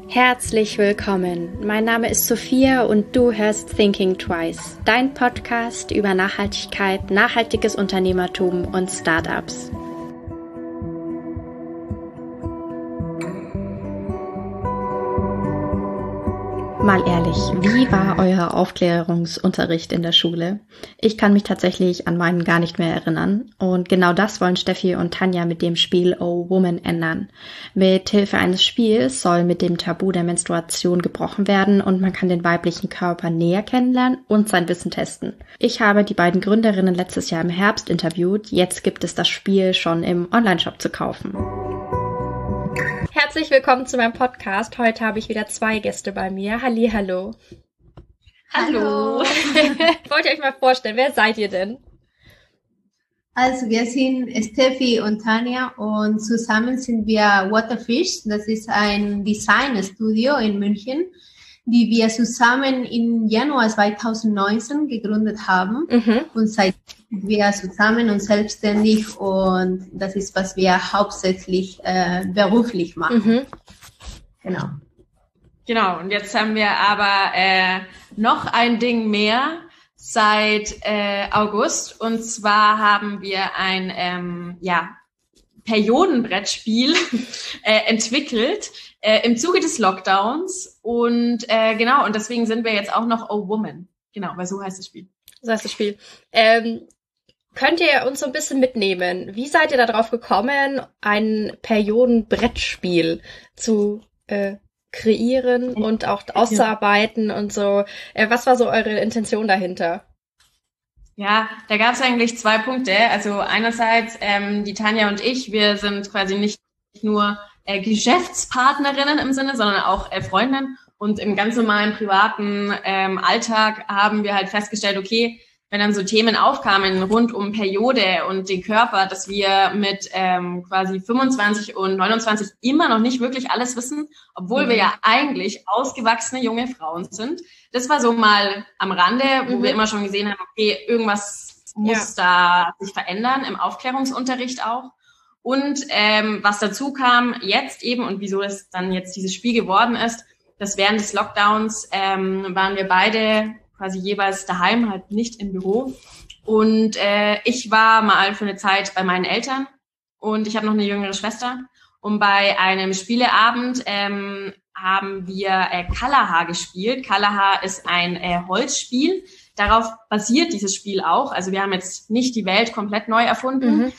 Herzlich willkommen. Mein Name ist Sophia und du hörst Thinking Twice, dein Podcast über Nachhaltigkeit, nachhaltiges Unternehmertum und Startups. Mal ehrlich, wie war euer Aufklärungsunterricht in der Schule? Ich kann mich tatsächlich an meinen gar nicht mehr erinnern. Und genau das wollen Steffi und Tanja mit dem Spiel Oh Woman ändern. Mit Hilfe eines Spiels soll mit dem Tabu der Menstruation gebrochen werden und man kann den weiblichen Körper näher kennenlernen und sein Wissen testen. Ich habe die beiden Gründerinnen letztes Jahr im Herbst interviewt. Jetzt gibt es das Spiel schon im Onlineshop zu kaufen. Herzlich willkommen zu meinem Podcast. Heute habe ich wieder 2 Gäste bei mir. Hallihallo. Hallo. Wollt ihr euch mal vorstellen, wer seid ihr denn? Also wir sind Steffi und Tanja und zusammen sind wir Waterfish. Das ist ein Designstudio in München, die wir zusammen im Januar 2019 gegründet haben. Und seitdem sind wir zusammen und selbstständig und das ist, was wir hauptsächlich beruflich machen. Genau, und jetzt haben wir aber noch ein Ding mehr seit August, und zwar haben wir ein Periodenbrettspiel entwickelt im Zuge des Lockdowns und und deswegen sind wir jetzt auch noch Oh Woman. Genau, weil so heißt das Spiel. So heißt das Spiel. Könnt ihr uns so ein bisschen mitnehmen? Wie seid ihr darauf gekommen, ein Periodenbrettspiel zu kreieren und auch auszuarbeiten und so? Was war so eure Intention dahinter? Ja, da gab es eigentlich 2 Punkte. Also einerseits die Tanja und ich, wir sind quasi nicht nur Geschäftspartnerinnen im Sinne, sondern auch Freundinnen. Und im ganz normalen privaten Alltag haben wir halt festgestellt, okay, wenn dann so Themen aufkamen rund um Periode und den Körper, dass wir mit quasi 25 und 29 immer noch nicht wirklich alles wissen, obwohl wir ja eigentlich ausgewachsene junge Frauen sind. Das war so mal am Rande, wo wir immer schon gesehen haben, okay, irgendwas muss da sich verändern, im Aufklärungsunterricht auch. Und was dazu kam jetzt eben und wieso es dann jetzt dieses Spiel geworden ist, dass während des Lockdowns waren wir beide quasi jeweils daheim, halt nicht im Büro. Und ich war mal für eine Zeit bei meinen Eltern und ich habe noch eine jüngere Schwester. Und bei einem Spieleabend haben wir Kalaha gespielt. Kalaha ist ein Holzspiel. Darauf basiert dieses Spiel auch. Also wir haben jetzt nicht die Welt komplett neu erfunden.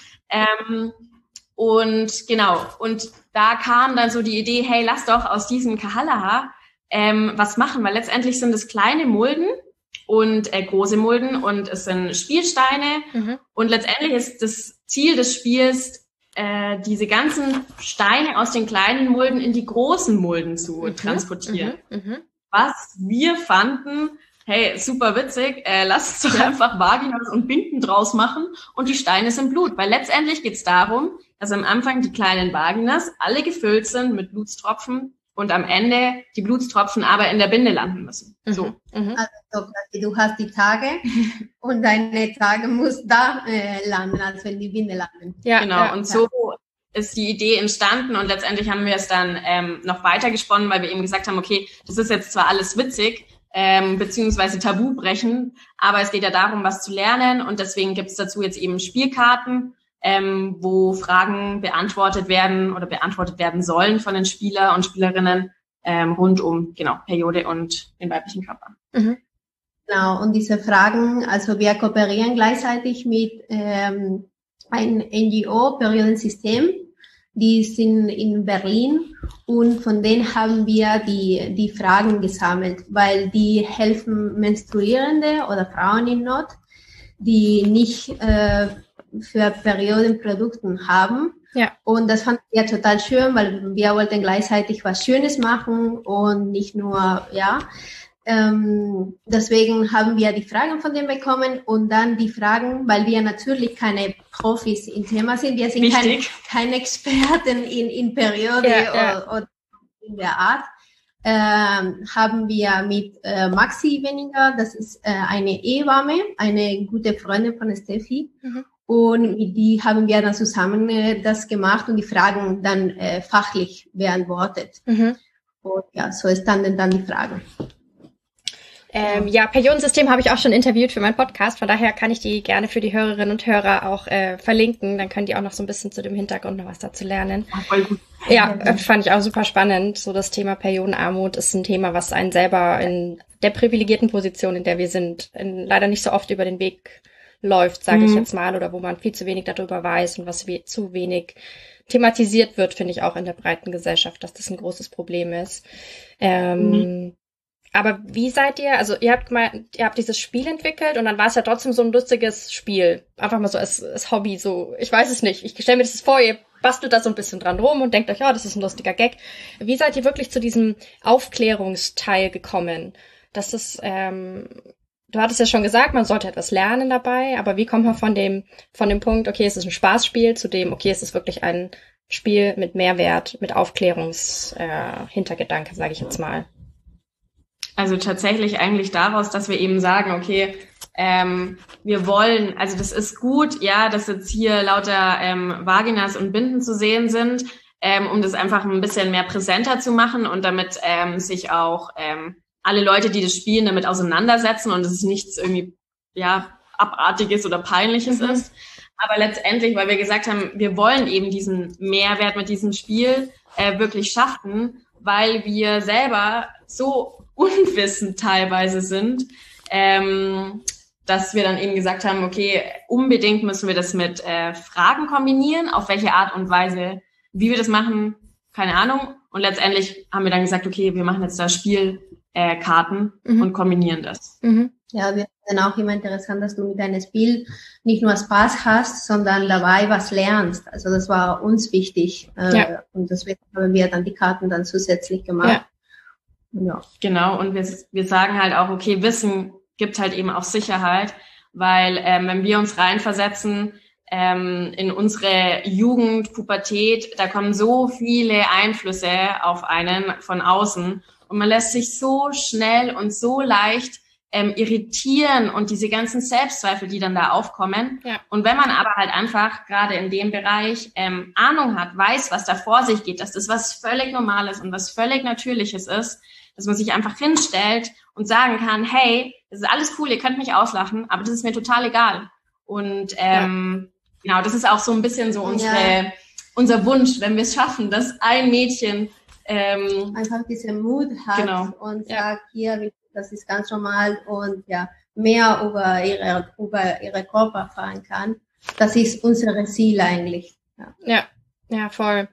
Und da kam dann so die Idee, hey, lass doch aus diesem Kalaha was machen, weil letztendlich sind es kleine Mulden und große Mulden und es sind Spielsteine und letztendlich ist das Ziel des Spiels, diese ganzen Steine aus den kleinen Mulden in die großen Mulden zu transportieren. Was wir fanden, hey, super witzig, lass uns doch einfach Vaginas und Binden draus machen und die Steine sind Blut, weil letztendlich geht's darum, dass am Anfang die kleinen Vaginas alle gefüllt sind mit Blutstropfen und am Ende die Blutstropfen aber in der Binde landen müssen. So. Also du hast die Tage und deine Tage muss da landen, als wenn die Binde landen. Ja, genau. Und so ist die Idee entstanden und letztendlich haben wir es dann noch weiter gesponnen, weil wir eben gesagt haben, okay, das ist jetzt zwar alles witzig, beziehungsweise Tabu brechen, aber es geht ja darum, was zu lernen und deswegen gibt es dazu jetzt eben Spielkarten, wo Fragen beantwortet werden oder beantwortet werden sollen von den Spieler und Spielerinnen rund um Periode und den weiblichen Körper. Genau, und diese Fragen, also wir kooperieren gleichzeitig mit einem NGO, Periodensystem, die sind in Berlin und von denen haben wir die Fragen gesammelt, weil die helfen Menstruierende oder Frauen in Not, die nicht für Periodenprodukten haben. Ja. Und das fand ich total schön, weil wir wollten gleichzeitig was Schönes machen und nicht nur, deswegen haben wir die Fragen von denen bekommen und dann die Fragen, weil wir natürlich keine Profis im Thema sind, wir sind keine Experten in Periode oder in der Art, haben wir mit Maxi Weniger, das ist eine Hebamme, eine gute Freundin von Steffi, und mit die haben wir dann zusammen das gemacht und die Fragen dann fachlich beantwortet. Und ja, so standen dann die Fragen. Ja, Periodensystem habe ich auch schon interviewt für meinen Podcast, von daher kann ich die gerne für die Hörerinnen und Hörer auch verlinken, dann können die auch noch so ein bisschen zu dem Hintergrund noch was dazu lernen. Ja, voll gut. Ja, fand ich auch super spannend. So das Thema Periodenarmut ist ein Thema, was einen selber in der privilegierten Position, in der wir sind, leider nicht so oft über den Weg läuft, sage ich jetzt mal, oder wo man viel zu wenig darüber weiß und was zu wenig thematisiert wird, finde ich auch in der breiten Gesellschaft, dass das ein großes Problem ist. Aber wie seid ihr, also ihr habt dieses Spiel entwickelt und dann war es ja trotzdem so ein lustiges Spiel. Einfach mal so als Hobby, so, ich weiß es nicht. Ich stelle mir das vor, ihr bastelt da so ein bisschen dran rum und denkt euch, ja, das ist ein lustiger Gag. Wie seid ihr wirklich zu diesem Aufklärungsteil gekommen? Das ist, du hattest ja schon gesagt, man sollte etwas lernen dabei, aber wie kommt man von dem Punkt, okay, es ist ein Spaßspiel, zu dem, okay, es ist wirklich ein Spiel mit Mehrwert, mit Hintergedanke, sage ich jetzt mal. Also tatsächlich eigentlich daraus, dass wir eben sagen, okay, wir wollen, also das ist gut, ja, dass jetzt hier lauter Vaginas und Binden zu sehen sind, um das einfach ein bisschen mehr präsenter zu machen und damit sich auch alle Leute, die das spielen, damit auseinandersetzen und es nichts irgendwie Abartiges oder Peinliches ist. Aber letztendlich, weil wir gesagt haben, wir wollen eben diesen Mehrwert mit diesem Spiel wirklich schaffen, weil wir selber so unwissend teilweise sind, dass wir dann eben gesagt haben, okay, unbedingt müssen wir das mit Fragen kombinieren, auf welche Art und Weise, wie wir das machen, keine Ahnung. Und letztendlich haben wir dann gesagt, okay, wir machen jetzt da Spielkarten und kombinieren das. Ja, wir finden auch immer interessant, dass du mit deinem Spiel nicht nur Spaß hast, sondern dabei was lernst. Also das war uns wichtig. Und deswegen haben wir dann die Karten dann zusätzlich gemacht. Ja. Genau, und wir sagen halt auch, okay, Wissen gibt halt eben auch Sicherheit, weil wenn wir uns reinversetzen in unsere Jugend, Pubertät, da kommen so viele Einflüsse auf einen von außen und man lässt sich so schnell und so leicht irritieren und diese ganzen Selbstzweifel, die dann da aufkommen. Ja. Und wenn man aber halt einfach gerade in dem Bereich Ahnung hat, weiß, was da vor sich geht, dass das was völlig Normales und was völlig Natürliches ist, dass man sich einfach hinstellt und sagen kann, hey, das ist alles cool, ihr könnt mich auslachen, aber das ist mir total egal. Und genau, das ist auch so ein bisschen so unser Wunsch, wenn wir es schaffen, dass ein Mädchen einfach diesen Mut hat und sagt, hier, das ist ganz normal und mehr über ihre Körper erfahren kann. Das ist unser Ziel eigentlich. Ja,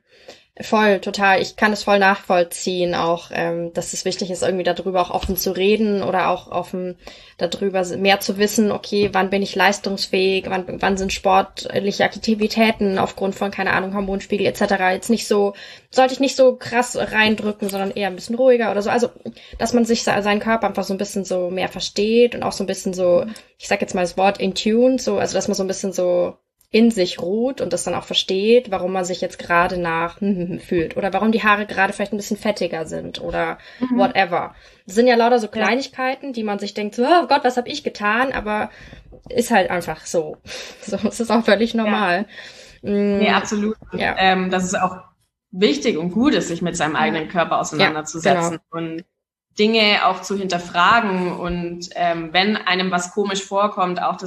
voll, total. Ich kann es voll nachvollziehen, auch, dass es wichtig ist, irgendwie darüber auch offen zu reden oder auch offen darüber mehr zu wissen, okay, wann bin ich leistungsfähig, wann sind sportliche Aktivitäten aufgrund von, keine Ahnung, Hormonspiegel etc. jetzt sollte ich nicht so krass reindrücken, sondern eher ein bisschen ruhiger oder so. Also, dass man sich seinen Körper einfach so ein bisschen so mehr versteht und auch so ein bisschen so, ich sag jetzt mal das Wort in tune, so, also dass man so ein bisschen so in sich ruht und das dann auch versteht, warum man sich jetzt gerade nach fühlt oder warum die Haare gerade vielleicht ein bisschen fettiger sind oder whatever. Das sind ja lauter so Kleinigkeiten, die man sich denkt, so, oh Gott, was habe ich getan? Aber ist halt einfach so. So, es ist auch völlig normal. Nee, absolut. Ja. Das ist auch wichtig und gut ist, sich mit seinem eigenen Körper auseinanderzusetzen und Dinge auch zu hinterfragen und wenn einem was komisch vorkommt, auch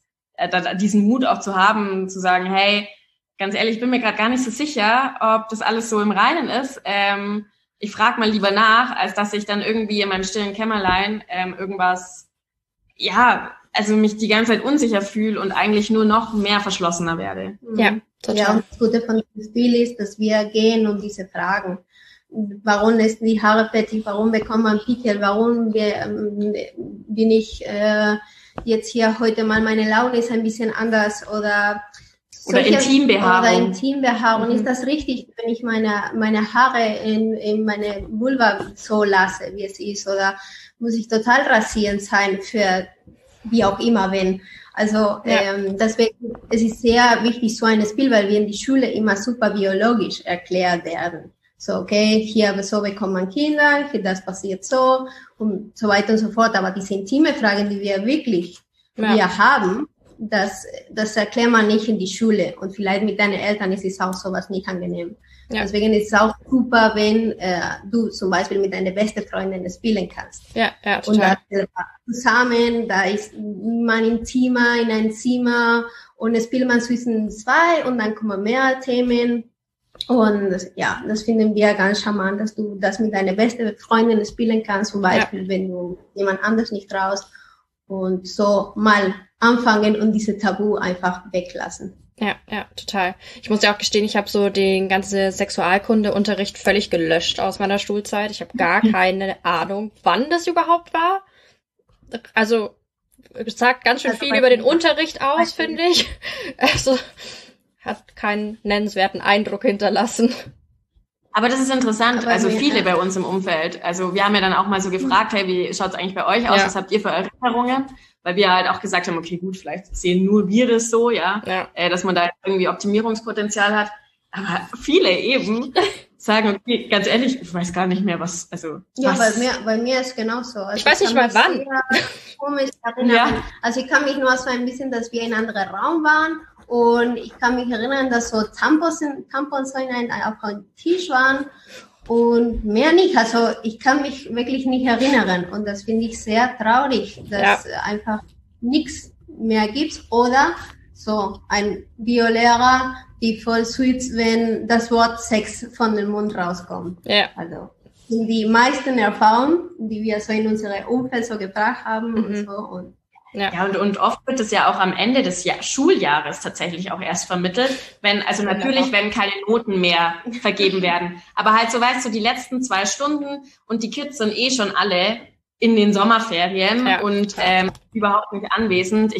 diesen Mut auch zu haben, zu sagen, hey, ganz ehrlich, ich bin mir gerade gar nicht so sicher, ob das alles so im Reinen ist. Ich frage mal lieber nach, als dass ich dann irgendwie in meinem stillen Kämmerlein also mich die ganze Zeit unsicher fühle und eigentlich nur noch mehr verschlossener werde. Ja, total. Ja, und das Gute von dem Spiel ist, dass wir gehen um diese Fragen. Warum ist die Haare fettig? Warum bekommt man Pickel? Warum bin ich jetzt hier heute mal, meine Laune ist ein bisschen anders oder Intimbehaarung. Ist das richtig, wenn ich meine Haare in meine Vulva so lasse, wie es ist? Oder muss ich total rasierend sein für wie auch immer, wenn? Also deswegen, es ist sehr wichtig, so ein Spiel, weil wir in die Schule immer super biologisch erklärt werden. So, okay, hier so bekommt man Kinder, hier das passiert so und so weiter und so fort. Aber diese intime Fragen, die wir wirklich wir haben, das erklärt man nicht in die Schule. Und vielleicht mit deinen Eltern ist es auch sowas nicht angenehm. Ja. Deswegen ist es auch super, wenn du zum Beispiel mit deiner besten Freundin spielen kannst. Ja, total. Und da zusammen, da ist man in ein Zimmer und es spielt man zwischen zwei und dann kommen mehr Themen. Und ja, das finden wir ganz charmant, dass du das mit deiner besten Freundin spielen kannst, zum Beispiel, wenn du jemand anders nicht traust. Und so mal anfangen und diese Tabu einfach weglassen. Ja, total. Ich muss ja auch gestehen, ich habe so den ganzen Sexualkundeunterricht völlig gelöscht aus meiner Schulzeit. Ich habe gar keine Ahnung, wann das überhaupt war. Also, es sagt ganz schön viel über den Unterricht aus, finde ich. Also, hat keinen nennenswerten Eindruck hinterlassen. Aber das ist interessant, also viele bei uns im Umfeld. Also wir haben ja dann auch mal so gefragt, hey, wie schaut's eigentlich bei euch aus? Ja. Was habt ihr für Erinnerungen? Weil wir halt auch gesagt haben, okay, gut, vielleicht sehen nur wir das so, ja. Dass man da irgendwie Optimierungspotenzial hat. Aber viele eben sagen, okay, ganz ehrlich, ich weiß gar nicht mehr, was, also. Ja, bei mir ist genauso. Also ich weiß nicht mal wann. Also ich kann mich nur so ein bisschen, dass wir in einem anderen Raum waren. Und ich kann mich erinnern, dass so Tampons auf einem Tisch waren und mehr nicht. Also ich kann mich wirklich nicht erinnern. Und das finde ich sehr traurig, dass einfach nichts mehr gibt. Oder so ein Biolehrer, die voll süß, wenn das Wort Sex von dem Mund rauskommt. Ja. Also die meisten Erfahrungen, die wir so in unserem Umfeld so gebracht haben und so. Und ja, und oft wird es ja auch am Ende des Schuljahres tatsächlich auch erst vermittelt, wenn keine Noten mehr vergeben werden. Aber halt so, weißt du, die letzten 2 Stunden und die Kids sind schon alle in den Sommerferien und überhaupt nicht anwesend.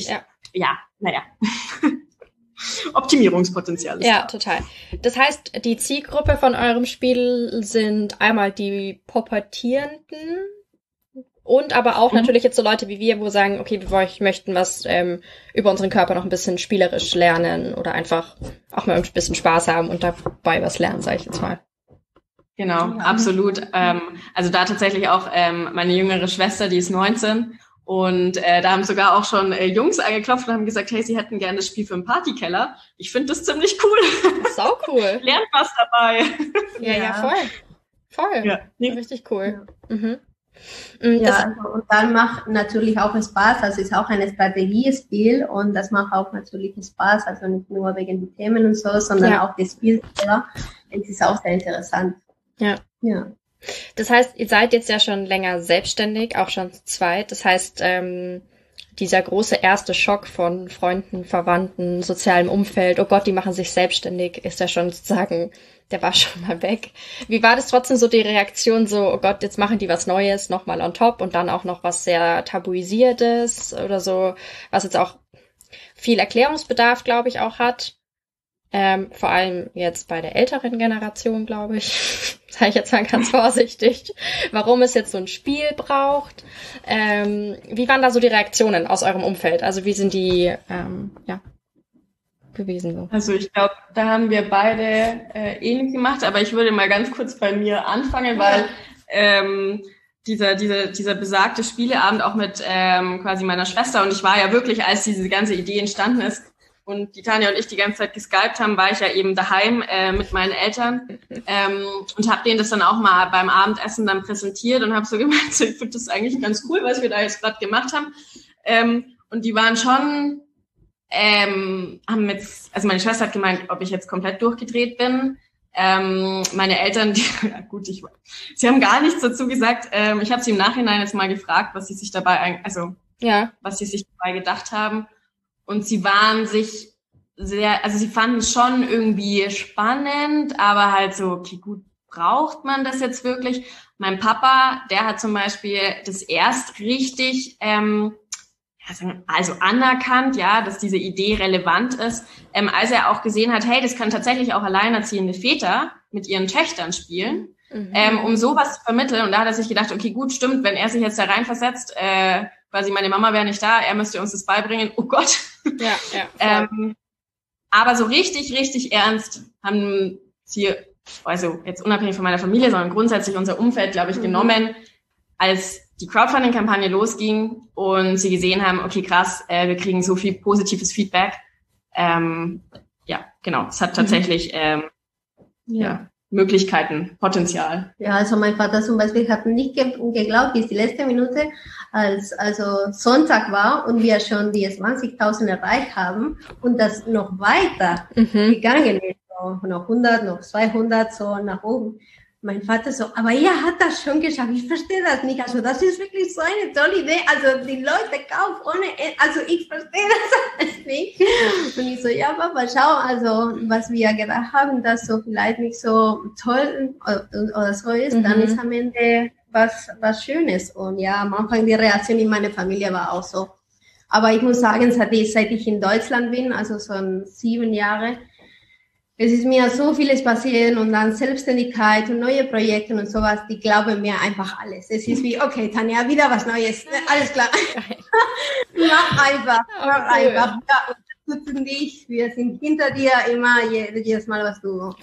Optimierungspotenzial ist da. Total. Das heißt, die Zielgruppe von eurem Spiel sind einmal die Pubertierenden, und aber auch natürlich jetzt so Leute wie wir, wo sagen, okay, wir möchten was über unseren Körper noch ein bisschen spielerisch lernen oder einfach auch mal ein bisschen Spaß haben und dabei was lernen, sage ich jetzt mal. Genau, absolut. Also da tatsächlich auch meine jüngere Schwester, die ist 19 und da haben sogar auch schon Jungs angeklopft und haben gesagt, hey, sie hätten gerne das Spiel für einen Partykeller. Ich finde das ziemlich cool. Sau cool. Lernt was dabei. Ja, voll. Ja, richtig cool. Ja. Ja, und dann macht natürlich auch Spaß, also es ist auch ein Strategiespiel und das macht auch natürlich Spaß, also nicht nur wegen den Themen und so, sondern auch das Spiel selber. Es ist auch sehr interessant. Ja. Das heißt, ihr seid jetzt ja schon länger selbstständig, auch schon zu zweit. Das heißt, dieser große erste Schock von Freunden, Verwandten, sozialem Umfeld, oh Gott, die machen sich selbstständig, ist ja schon sozusagen, der war schon mal weg. Wie war das trotzdem so die Reaktion, so, oh Gott, jetzt machen die was Neues, nochmal on top und dann auch noch was sehr Tabuisiertes oder so, was jetzt auch viel Erklärungsbedarf, glaube ich, auch hat. Vor allem jetzt bei der älteren Generation, glaube ich, sage ich jetzt mal ganz vorsichtig, warum es jetzt so ein Spiel braucht. Wie waren da so die Reaktionen aus eurem Umfeld? Also wie sind die gewesen? So? Also ich glaube, da haben wir beide ähnlich gemacht, aber ich würde mal ganz kurz bei mir anfangen, weil dieser besagte Spieleabend auch mit quasi meiner Schwester und ich war ja wirklich, als diese ganze Idee entstanden ist, und die Tanja und ich die ganze Zeit geskypt haben, war ich ja eben daheim mit meinen Eltern und habe denen das dann auch mal beim Abendessen dann präsentiert und habe so gemeint, so, ich finde das eigentlich ganz cool, was wir da jetzt gerade gemacht haben. Und die waren schon, also meine Schwester hat gemeint, ob ich jetzt komplett durchgedreht bin. Meine Eltern, sie haben gar nichts dazu gesagt. Ich habe sie im Nachhinein jetzt mal gefragt, was sie sich dabei, was sie sich dabei gedacht haben. Und sie waren sich sie fanden es schon irgendwie spannend, aber halt so, okay, gut, braucht man das jetzt wirklich? Mein Papa, der hat zum Beispiel das erst richtig, also anerkannt, dass diese Idee relevant ist, als er auch gesehen hat, hey, das kann tatsächlich auch alleinerziehende Väter mit ihren Töchtern spielen, um sowas zu vermitteln. Und da hat er sich gedacht, okay, gut, stimmt, wenn er sich jetzt da reinversetzt, quasi meine Mama wäre nicht da, er müsste uns das beibringen, oh Gott. Ja. Aber so richtig ernst haben sie, also jetzt unabhängig von meiner Familie, sondern grundsätzlich unser Umfeld, glaube ich, genommen, als die Crowdfunding-Kampagne losging und sie gesehen haben, okay, krass, wir kriegen so viel positives Feedback. Ja, genau, es hat tatsächlich Möglichkeiten, Potenzial. Ja, also mein Vater zum Beispiel hat nicht geglaubt, bis die letzte Minute, als also Sonntag war und wir schon die 20.000 erreicht haben und das noch weiter gegangen ist, so noch 100, noch 200, so nach oben. Mein Vater so, aber ihr hat das schon geschafft, ich verstehe das nicht, also das ist wirklich so eine tolle Idee, also die Leute kaufen ohne, also ich verstehe das alles nicht. Und ich so, ja Papa, schau, also was wir gedacht haben, dass so vielleicht nicht so toll oder so ist, dann ist am Ende was Schönes. Und ja, am Anfang die Reaktion in meiner Familie war auch so. Aber ich muss sagen, seit ich in Deutschland bin, also so 7 Jahre, es ist mir so vieles passiert und dann Selbstständigkeit und neue Projekte und sowas, die glauben mir einfach alles. Es ist wie, okay, Tanja, wieder was Neues, alles klar. Mach einfach. Ja, unterstützen dich, wir sind hinter dir immer, jedes Mal, was du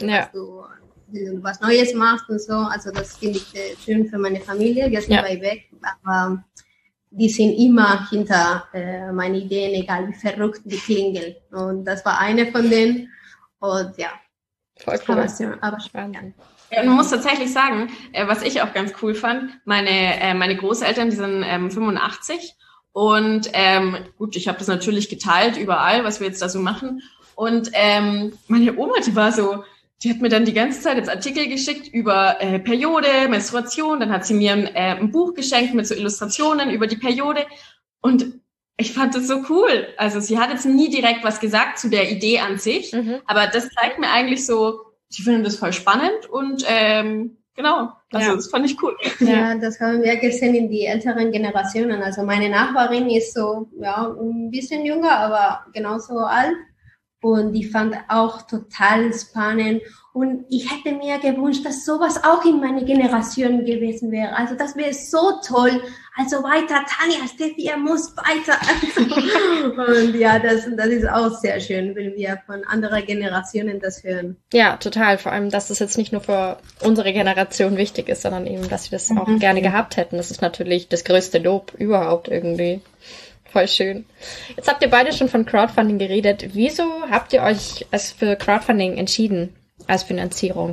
was Neues machst und so. Also das finde ich schön für meine Familie, wir sind weit weg, aber die sind immer hinter meine Ideen, egal wie verrückt die klingen. Und das war eine von denen. Und ja, voll cool. Aber spannend. Ja, man muss tatsächlich sagen, was ich auch ganz cool fand, meine Großeltern, die sind 85 und gut, ich habe das natürlich geteilt überall, was wir jetzt da so machen. Und meine Oma, die hat mir dann die ganze Zeit jetzt Artikel geschickt über Periode, Menstruation, dann hat sie mir ein Buch geschenkt mit so Illustrationen über die Periode und ich fand das so cool. Also sie hat jetzt nie direkt was gesagt zu der Idee an sich, aber das zeigt mir eigentlich so, sie finden das voll spannend und genau, also das fand ich cool. Ja, das haben wir gesehen in die älteren Generationen. Also meine Nachbarin ist so, ja, ein bisschen jünger, aber genauso alt. Und die fand auch total spannend. Und ich hätte mir gewünscht, dass sowas auch in meiner Generation gewesen wäre. Also das wäre so toll. Also weiter, Tanja, Steffi, ihr muss weiter. Und ja, das ist auch sehr schön, wenn wir von anderen Generationen das hören. Ja, total. Vor allem, dass es jetzt nicht nur für unsere Generation wichtig ist, sondern eben, dass wir das auch gerne gehabt hätten. Das ist natürlich das größte Lob überhaupt irgendwie. Voll schön. Jetzt habt ihr beide schon von Crowdfunding geredet. Wieso habt ihr euch für Crowdfunding entschieden als Finanzierung?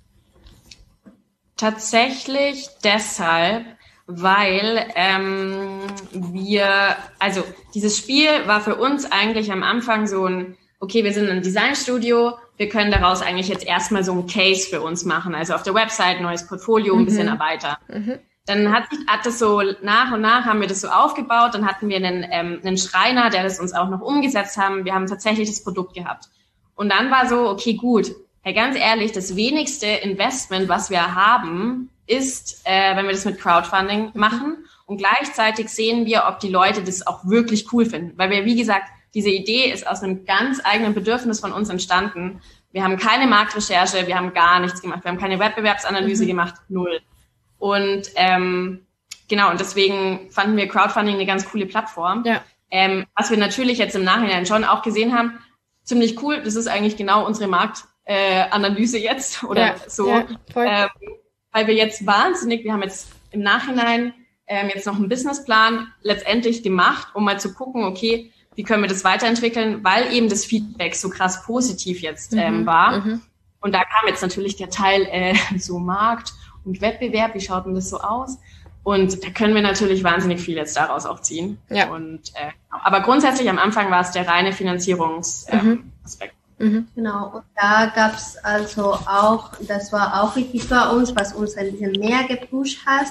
Tatsächlich deshalb, weil also dieses Spiel war für uns eigentlich am Anfang so ein, okay, wir sind ein Designstudio, wir können daraus eigentlich jetzt erstmal so ein Case für uns machen, also auf der Website, neues Portfolio, ein bisschen erweitern. Dann hat das so nach und nach haben wir das so aufgebaut. Dann hatten wir einen Schreiner, der das uns auch noch umgesetzt haben. Wir haben tatsächlich das Produkt gehabt. Und dann war so, okay, gut. Hey, ganz ehrlich, das wenigste Investment, was wir haben, ist, wenn wir das mit Crowdfunding machen. Und gleichzeitig sehen wir, ob die Leute das auch wirklich cool finden. Weil wir, wie gesagt, diese Idee ist aus einem ganz eigenen Bedürfnis von uns entstanden. Wir haben keine Marktrecherche, wir haben gar nichts gemacht. Wir haben keine Wettbewerbsanalyse gemacht, 0. Und genau, und deswegen fanden wir Crowdfunding eine ganz coole Plattform. Ja. Was wir natürlich jetzt im Nachhinein schon auch gesehen haben, ziemlich cool, das ist eigentlich genau unsere Marktanalyse jetzt oder so. Ja, weil wir jetzt wir haben jetzt im Nachhinein jetzt noch einen Businessplan letztendlich gemacht, um mal zu gucken, okay, wie können wir das weiterentwickeln, weil eben das Feedback so krass positiv jetzt war. Und da kam jetzt natürlich der Teil so Markt und Wettbewerb, wie schaut denn das so aus? Und da können wir natürlich wahnsinnig viel jetzt daraus auch ziehen. Ja. Und, aber grundsätzlich am Anfang war es der reine Finanzierungsaspekt. Genau, und da gab es also auch, das war auch wichtig für uns, was uns ein bisschen mehr gepusht hat.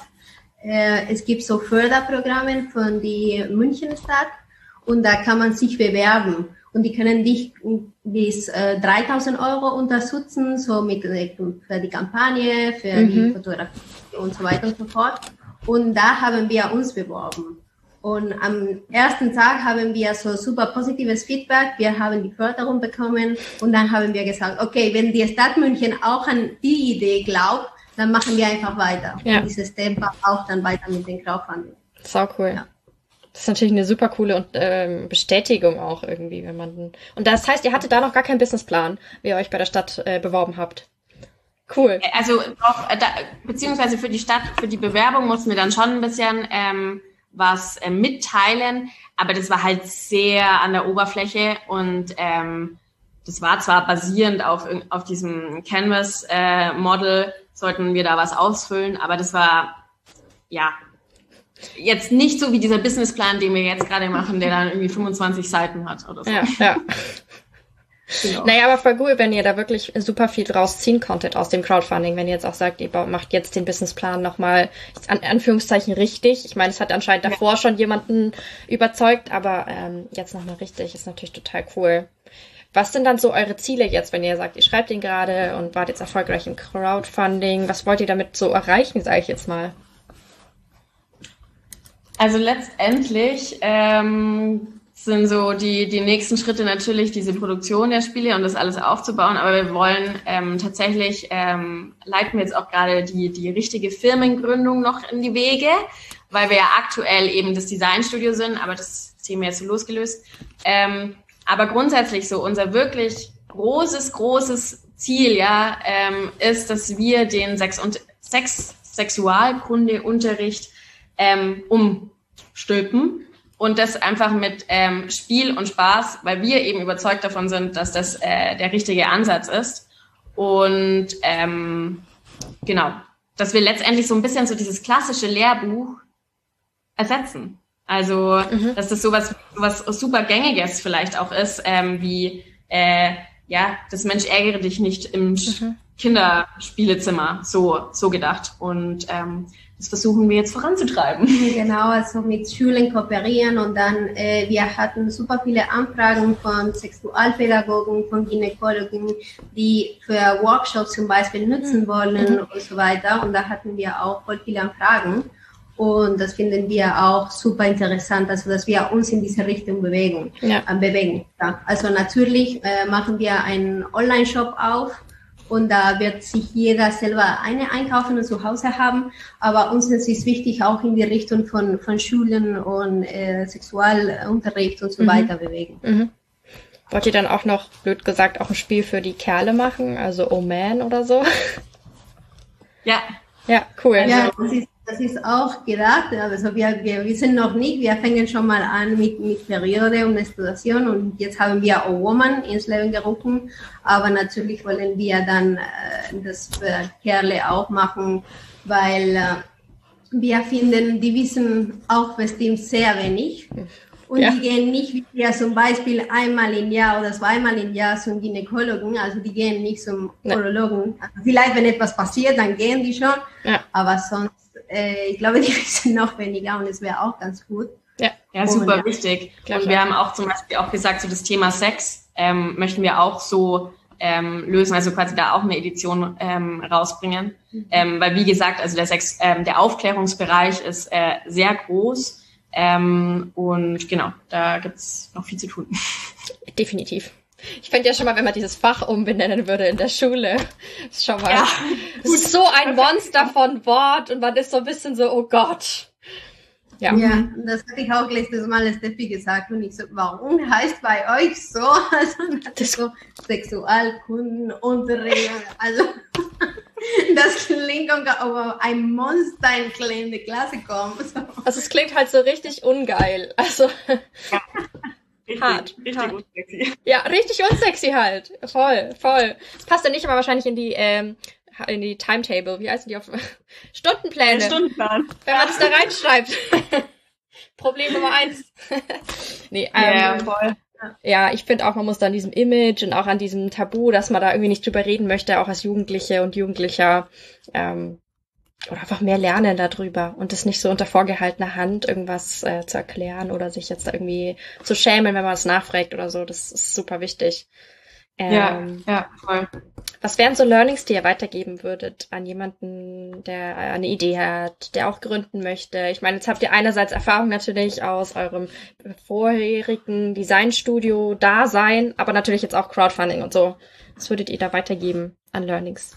Es gibt so Förderprogramme von der Münchenstadt und da kann man sich bewerben. Und die können dich bis 3.000 € unterstützen, so für die Kampagne, für die Fotografie und so weiter und so fort. Und da haben wir uns beworben. Und am ersten Tag haben wir so super positives Feedback. Wir haben die Förderung bekommen und dann haben wir gesagt, okay, wenn die Stadt München auch an die Idee glaubt, dann machen wir einfach weiter. Ja. Und dieses Thema auch dann weiter mit den Crowdfunding. Sau cool. Ja. Das ist natürlich eine super coole Bestätigung auch irgendwie, wenn man. Und das heißt, ihr hattet da noch gar keinen Businessplan, wie ihr euch bei der Stadt beworben habt. Cool. Also auch, beziehungsweise für die Stadt, für die Bewerbung mussten wir dann schon ein bisschen was mitteilen, aber das war halt sehr an der Oberfläche und das war zwar basierend auf diesem Canvas-Model, sollten wir da was ausfüllen, aber das war, ja, jetzt nicht so wie dieser Businessplan, den wir jetzt gerade machen, der dann irgendwie 25 Seiten hat oder so. Ja. Genau. Naja, aber voll cool, wenn ihr da wirklich super viel draus ziehen konntet aus dem Crowdfunding, wenn ihr jetzt auch sagt, ihr macht jetzt den Businessplan nochmal, an Anführungszeichen richtig. Ich meine, es hat anscheinend davor schon jemanden überzeugt, aber jetzt nochmal richtig, ist natürlich total cool. Was sind dann so eure Ziele jetzt, wenn ihr sagt, ihr schreibt den gerade und wart jetzt erfolgreich im Crowdfunding? Was wollt ihr damit so erreichen, sage ich jetzt mal? Also letztendlich sind so die nächsten Schritte natürlich diese Produktion der Spiele und das alles aufzubauen. Aber wir wollen tatsächlich, leiten wir jetzt auch gerade die richtige Firmengründung noch in die Wege, weil wir ja aktuell eben das Designstudio sind, aber das Thema jetzt so losgelöst. Aber grundsätzlich so unser wirklich großes Ziel ist, dass wir den Sexualkundeunterricht umstülpen und das einfach mit Spiel und Spaß, weil wir eben überzeugt davon sind, dass das der richtige Ansatz ist. Und genau, dass wir letztendlich so ein bisschen so dieses klassische Lehrbuch ersetzen. Also, dass das sowas super Gängiges vielleicht auch ist, wie, das Mensch ärgere dich nicht im Kinderspielezimmer, so gedacht. Und das versuchen wir jetzt voranzutreiben. Genau, also mit Schulen kooperieren und dann, wir hatten super viele Anfragen von Sexualpädagogen, von Gynäkologen, die für Workshops zum Beispiel nutzen wollen und so weiter. Und da hatten wir auch voll viele Anfragen. Und das finden wir auch super interessant, also dass wir uns in diese Richtung bewegen. Ja. Also natürlich machen wir einen Online-Shop auf und da wird sich jeder selber eine einkaufen und zu Hause haben. Aber uns ist es wichtig, auch in die Richtung von Schulen und Sexualunterricht und so weiter bewegen. Mhm. Wollt ihr dann auch noch, blöd gesagt, auch ein Spiel für die Kerle machen, also Oh Man oder so? Ja. Ja, cool. Ja, das ist auch gedacht, also wir wissen noch nicht, wir fangen schon mal an mit Periode und Menstruation und jetzt haben wir A Woman ins Leben gerufen, aber natürlich wollen wir dann das für Kerle auch machen, weil wir finden, die wissen auch bestimmt sehr wenig und die gehen nicht wie wir zum Beispiel einmal im Jahr oder zweimal im Jahr zum Gynäkologen, also die gehen nicht zum Urologen. Also vielleicht, wenn etwas passiert, dann gehen die schon, aber sonst ich glaube, die wissen noch weniger und es wäre auch ganz gut. Ja, super wichtig. Und wir haben auch zum Beispiel auch gesagt, so das Thema Sex möchten wir auch so lösen, also quasi da auch eine Edition rausbringen. Weil wie gesagt, also der Aufklärungsbereich ist sehr groß und genau, da gibt's noch viel zu tun. Definitiv. Ich fände ja schon mal, wenn man dieses Fach umbenennen würde in der Schule, ist schon mal, das ist so ein Monster von Wort und man ist so ein bisschen so, oh Gott. Ja, das hatte ich auch letztes Mal Steffi gesagt und ich so, warum heißt bei euch so? Also das ist so Sexualkundenunterricht, also das klingt, ob ein Monster in die Klasse kommt. So. Also es klingt halt so richtig ungeil, also... Richtig unsexy. Ja, richtig unsexy halt. Voll. Das passt ja nicht aber wahrscheinlich in die Timetable. Wie heißen die auf Stundenpläne? Stundenplan. Wenn man das da reinschreibt. Problem Nummer 1. Nee, voll. Ja, ich finde auch, man muss da an diesem Image und auch an diesem Tabu, dass man da irgendwie nicht drüber reden möchte, auch als Jugendliche und Jugendlicher, oder einfach mehr lernen darüber und das nicht so unter vorgehaltener Hand irgendwas zu erklären oder sich jetzt da irgendwie zu schämen, wenn man es nachfragt oder so. Das ist super wichtig. Ja, voll. Was wären so Learnings, die ihr weitergeben würdet an jemanden, der eine Idee hat, der auch gründen möchte? Ich meine, jetzt habt ihr einerseits Erfahrung natürlich aus eurem vorherigen Designstudio-Dasein, aber natürlich jetzt auch Crowdfunding und so. Was würdet ihr da weitergeben an Learnings?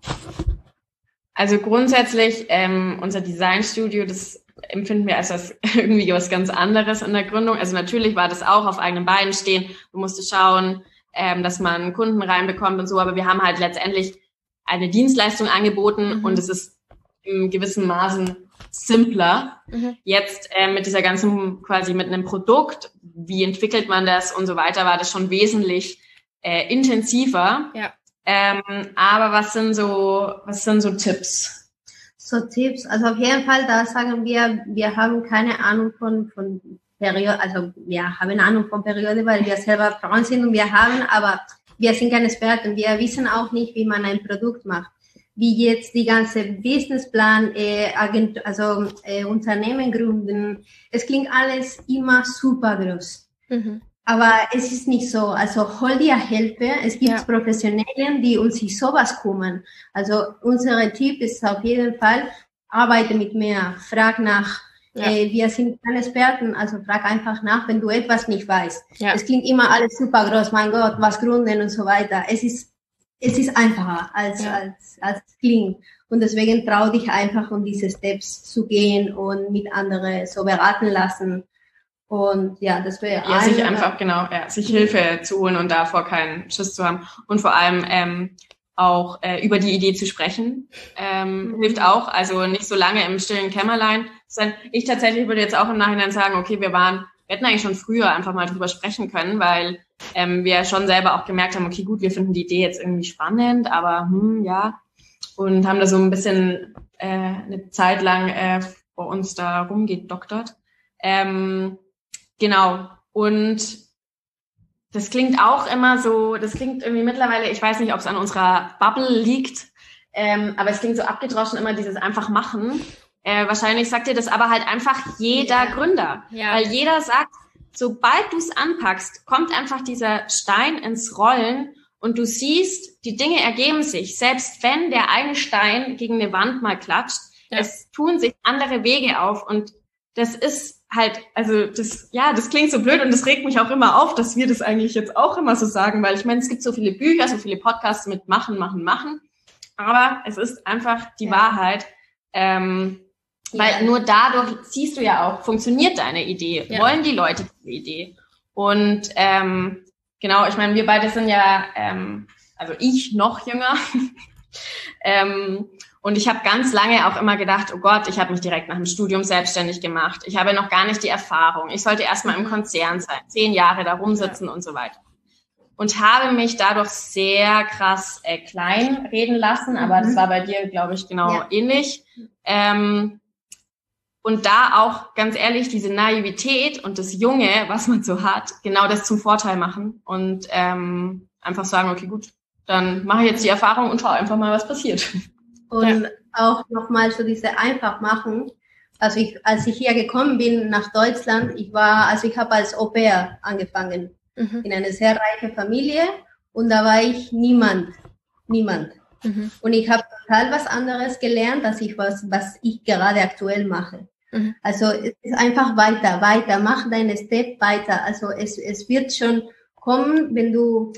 Also grundsätzlich, unser Designstudio, das empfinden wir als irgendwie was ganz anderes in der Gründung. Also natürlich war das auch auf eigenen Beinen stehen. Man musste schauen, dass man Kunden reinbekommt und so. Aber wir haben halt letztendlich eine Dienstleistung angeboten und es ist in gewissen Maßen simpler. Jetzt mit dieser ganzen, quasi mit einem Produkt, wie entwickelt man das und so weiter, war das schon wesentlich intensiver. Ja. Aber was sind so Tipps? So Tipps, also auf jeden Fall, da sagen wir haben keine Ahnung von Periode, also wir haben Ahnung von Periode, weil wir selber Frauen sind und aber wir sind keine Experten. Wir wissen auch nicht, wie man ein Produkt macht. Wie jetzt die ganze Businessplan, Unternehmen gründen. Es klingt alles immer super groß. Aber es ist nicht so. Also hol dir Hilfe. Es gibt Professionelle, die uns sich sowas kümmern. Also unser Tipp ist auf jeden Fall, arbeite mit mehr. Frag nach. Wir sind keine Experten, also frag einfach nach, wenn du etwas nicht weißt. Es klingt immer alles super groß, mein Gott, was gründen und so weiter. Es ist einfacher als es klingt. Und deswegen trau dich einfach, um diese Steps zu gehen und mit anderen so beraten lassen. Und ja, das wäre sich Hilfe zu holen und davor keinen Schiss zu haben. Und vor allem auch über die Idee zu sprechen, hilft auch. Also nicht so lange im stillen Kämmerlein sein. Ich tatsächlich würde jetzt auch im Nachhinein sagen, okay, wir hätten eigentlich schon früher einfach mal drüber sprechen können, weil wir schon selber auch gemerkt haben, okay, gut, wir finden die Idee jetzt irgendwie spannend, aber und haben da so ein bisschen eine Zeit lang vor uns da rumgedoktert. Genau. Und das klingt auch immer so, das klingt irgendwie mittlerweile, ich weiß nicht, ob es an unserer Bubble liegt, aber es klingt so abgedroschen, immer dieses einfach machen. Wahrscheinlich sagt dir das aber halt einfach jeder Gründer. Ja. Weil jeder sagt, sobald du es anpackst, kommt einfach dieser Stein ins Rollen und du siehst, die Dinge ergeben sich. Selbst wenn der eine Stein gegen eine Wand mal klatscht, es tun sich andere Wege auf und das ist halt, also das klingt so blöd und das regt mich auch immer auf, dass wir das eigentlich jetzt auch immer so sagen, weil ich meine, es gibt so viele Bücher, so viele Podcasts mit machen, aber es ist einfach die Wahrheit, weil nur dadurch siehst du ja auch, funktioniert deine Idee, wollen die Leute diese Idee und genau, ich meine, wir beide sind ja, also ich noch jünger, und ich habe ganz lange auch immer gedacht, oh Gott, ich habe mich direkt nach dem Studium selbstständig gemacht. Ich habe noch gar nicht die Erfahrung. Ich sollte erstmal im Konzern sein, 10 Jahre da rumsitzen und so weiter. Und habe mich dadurch sehr krass klein reden lassen, aber das war bei dir, glaube ich, genau ähnlich. Und da auch, ganz ehrlich, diese Naivität und das Junge, was man so hat, genau das zum Vorteil machen und einfach sagen, okay, gut, dann mache ich jetzt die Erfahrung und schaue einfach mal, was passiert. Und auch nochmal so diese einfach machen. Also als ich hier gekommen bin nach Deutschland, ich habe als Au-pair angefangen. In einer sehr reichen Familie und da war ich niemand. Und ich habe total was anderes gelernt, als was ich gerade aktuell mache. Also es ist einfach weiter, mach deine Step weiter. Also es wird schon kommen, wenn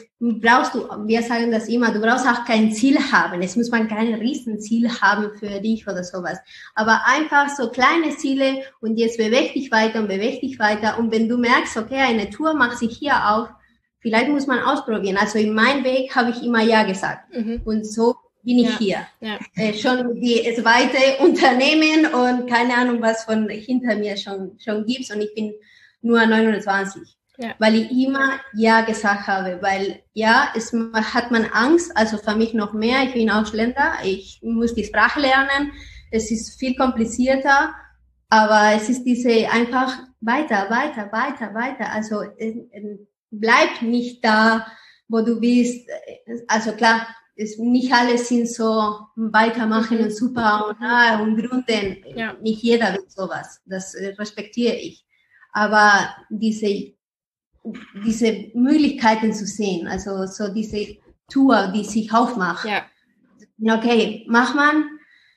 wir sagen das immer, du brauchst auch kein Ziel haben. Es muss man kein Riesenziel haben für dich oder sowas. Aber einfach so kleine Ziele und jetzt beweg dich weiter. Und wenn du merkst, okay, eine Tour macht sich hier auf, vielleicht muss man ausprobieren. Also in meinem Weg habe ich immer Ja gesagt. Und so bin ich hier. Ja. Schon die zweite Unternehmen und keine Ahnung, was von hinter mir schon gibt. Und ich bin nur 29. Ja. Weil ich immer Ja gesagt habe, weil hat man Angst, also für mich noch mehr, ich bin Ausländer, ich muss die Sprache lernen, es ist viel komplizierter, aber es ist diese einfach weiter, also bleib nicht da, wo du bist, also klar, nicht alle sind so weitermachen und super und gründen, nicht jeder will sowas, das respektiere ich, aber diese Möglichkeiten zu sehen, also so diese Tour, die sich aufmacht. Ja. Okay, macht man,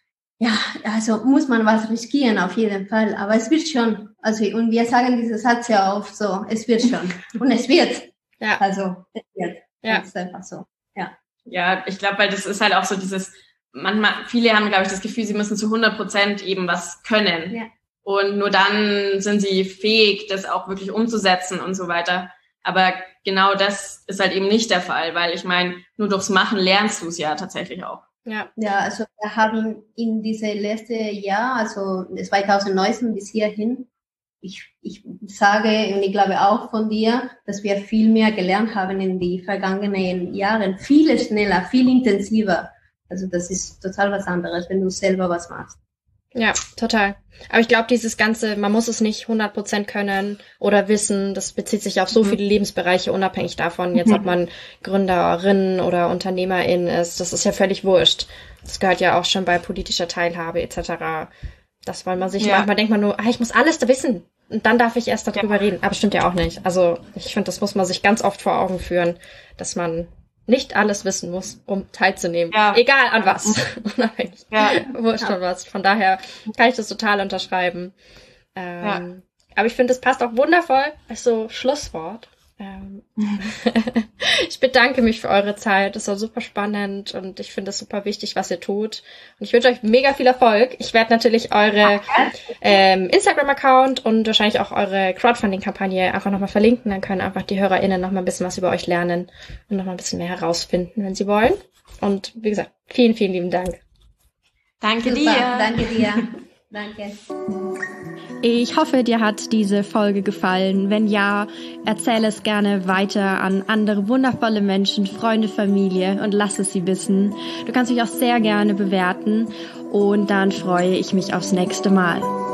also muss man was riskieren auf jeden Fall, aber es wird schon, also und wir sagen diesen Satz ja oft so, es wird schon und es wird, also es wird, das ist einfach so, Ja, ich glaube, weil das ist halt auch so dieses, manchmal, viele haben, glaube ich, das Gefühl, sie müssen zu 100% eben was können. Ja. Und nur dann sind sie fähig, das auch wirklich umzusetzen und so weiter. Aber genau das ist halt eben nicht der Fall, weil ich meine, nur durchs Machen lernst du es ja tatsächlich auch. Ja, also wir haben in diese letzte Jahr, also 2019 bis hierhin, ich sage und ich glaube auch von dir, dass wir viel mehr gelernt haben in die vergangenen Jahren, viel schneller, viel intensiver. Also das ist total was anderes, wenn du selber was machst. Ja, total. Aber ich glaube, dieses Ganze, man muss es nicht 100% können oder wissen, das bezieht sich auf so viele Lebensbereiche, unabhängig davon, jetzt ob man Gründerin oder Unternehmerin ist, das ist ja völlig wurscht. Das gehört ja auch schon bei politischer Teilhabe etc. Das wollen man sich, manchmal denkt man nur, ich muss alles da wissen und dann darf ich erst darüber reden. Aber stimmt ja auch nicht. Also ich finde, das muss man sich ganz oft vor Augen führen, dass man nicht alles wissen muss, um teilzunehmen. Ja. Egal an was. Unabhängig. Wurscht von was. Von daher kann ich das total unterschreiben. Aber ich finde, das passt auch wundervoll als so Schlusswort. Ich bedanke mich für eure Zeit. Das war super spannend und ich finde es super wichtig, was ihr tut. Und ich wünsche euch mega viel Erfolg. Ich werde natürlich eure Instagram-Account und wahrscheinlich auch eure Crowdfunding-Kampagne einfach nochmal verlinken. Dann können einfach die HörerInnen nochmal ein bisschen was über euch lernen und nochmal ein bisschen mehr herausfinden, wenn sie wollen. Und wie gesagt, vielen, vielen lieben Dank. Danke dir. Danke dir. Danke. Ich hoffe, dir hat diese Folge gefallen. Wenn ja, erzähle es gerne weiter an andere wundervolle Menschen, Freunde, Familie und lass es sie wissen. Du kannst mich auch sehr gerne bewerten und dann freue ich mich aufs nächste Mal.